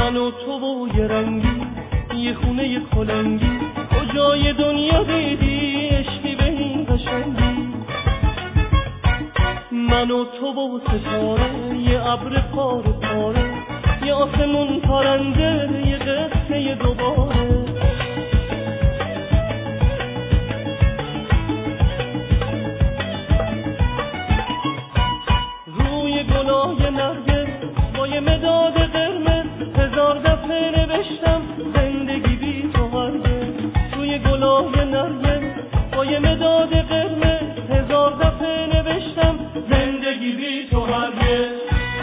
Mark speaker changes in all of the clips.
Speaker 1: من و تو و یه رنگی، یه خونه یه کلنگی، کجای دنیا دیدی عشقی به این قشنگی؟ من و تو و ستاره، یه ابر پاره پاره، یه آسمون پرنده، یه قصه دوباره. روی گلای نرگس با یه مداد قرمز، هزار دفعه نوشتم زندگی بی تو هرگز. روی گلای نرگس با یه مداد قرمز، هزار دفعه نوشتم زندگی بی تو هرگز.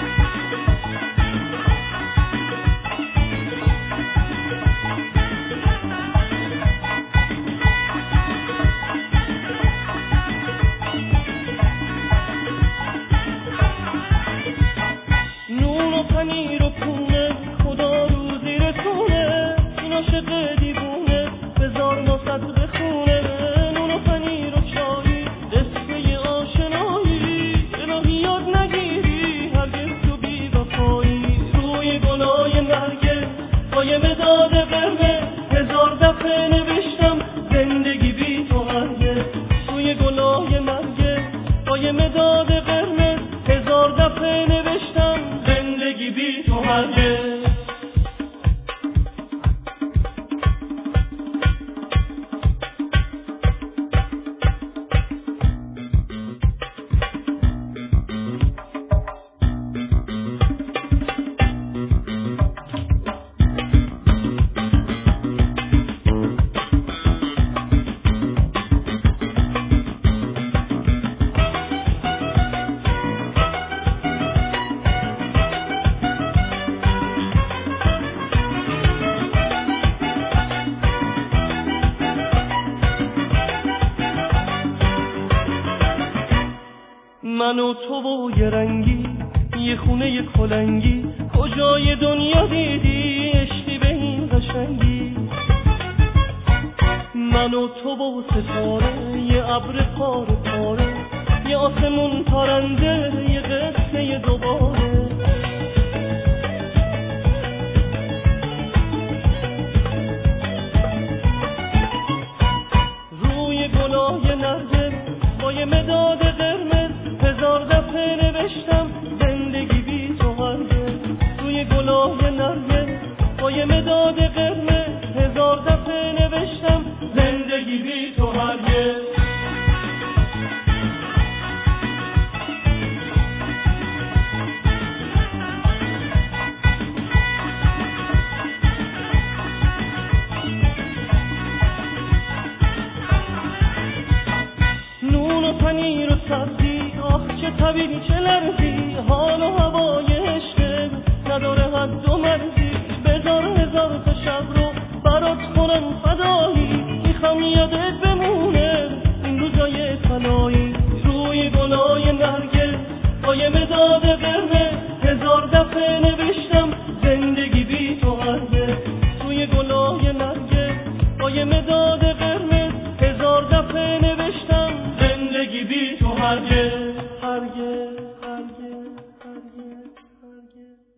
Speaker 1: نون و پنیر و پونه، خدا رو زیر تونه، این عاشق دیوونه بذار ناست بخونه. نون و پنیر و چایی، قصه آشنایی، الهی یاد نگیری هرگز تو بی وفایی. روی گلای نرگس با یه مداد قرمز، هزار دفعه نوشتم زندگی بی تو هرگز. روی گلای نرگس با یه مداد قرمز، هزار دفعه نوشتم زندگی بی تو هرگز. من و تو و یه رنگی، یه خونه یه کلنگی، کجای دنیا دیدی عشقی به این قشنگی؟ من و تو و ستاره، یه ابر پاره پاره، یه آسمون پرنده، یه قصه دوباره. روی گلای نرگس با یه مداد قرمز، هزار دفعه نوشتم زندگی بی تو هرگز. روی گلای نرگس با یه مداد قرمز، هزار دفعه نوشتم زندگی بی تو هرگز. نون و پنیر و سبزی، آخ چه طبیعی چه لرزی، حال و هوای عشق نداره حد و مرزی. بذار هزار تا شب رو برات کنم فدایی، میخوام یادت بمونه این روزای طلایی. روی گلای نرگس با یه مداد قرمز، هزار دفعه نوشتم زندگی بی تو هرگز. روی گلای نرگس با یه مداد قرمز، هزار دفعه نوشتم زندگی بی تو هرگز. هرگز هرگز هرگز هرگز.